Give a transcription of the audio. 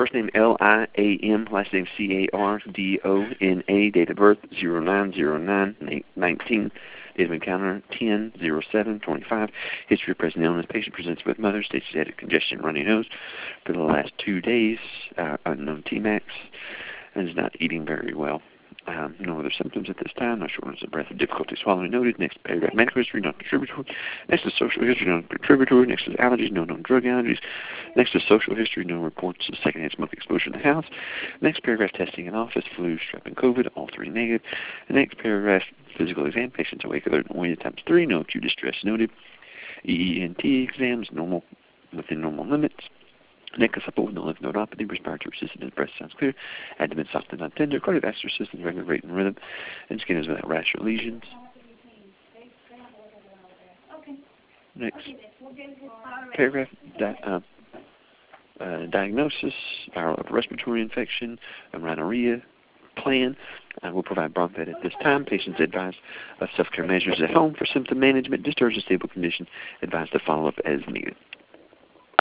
First name Liam, last name Cardona, date of birth 09/09/19, date of encounter 10/07/25. History of present illness. Patient presents with mother, states she's had congestion, runny nose for the last 2 days, unknown Tmax, and is not eating very well. No other symptoms at this time. No shortness of breath or difficulty swallowing noted. Next paragraph, medical history, non-contributory. Next is social history, non-contributory. Next is allergies, no known drug allergies. Next is social history, no reports of secondhand smoke exposure in the house. Next paragraph, testing in office, flu, strep, and COVID, all 3 negative. The next paragraph, physical exam, patients awake, alert, and weighted times 3, no acute distress noted. EENT exams, normal, within normal limits. Neck is supple with no lymph nodopathy, respiratory resistance, breath sounds clear, abdomen soft and not tender, cardiovascular system, regular rate and rhythm, and skin is without rash or lesions. Next paragraph, diagnosis, viral upper respiratory infection, rhinorrhea, plan. We'll provide bronchvet at this time. Patients advised of self-care measures at home for symptom management. Discharge in stable condition. Advised to follow up as needed.